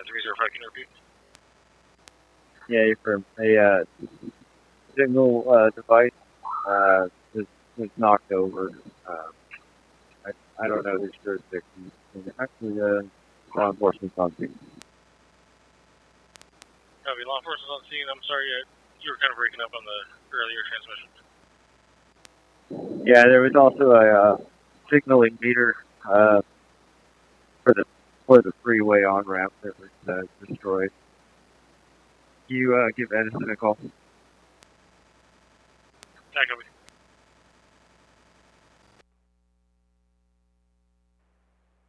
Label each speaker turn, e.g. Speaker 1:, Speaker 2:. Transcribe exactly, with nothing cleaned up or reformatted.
Speaker 1: three zero five, can you repeat?
Speaker 2: Yeah, affirm. A uh, signal uh, device uh, was, was knocked over. Uh, I, I don't know this jurisdiction. Actually, uh, law enforcement's on scene.
Speaker 1: Copy, law enforcement's on scene. I'm sorry, uh, you were kind of breaking up on the earlier transmission.
Speaker 2: Yeah, there was also a uh, signaling meter uh, for the for the freeway on ramp that was uh, destroyed. Can you uh, give Edison a call?
Speaker 1: Yeah, copy.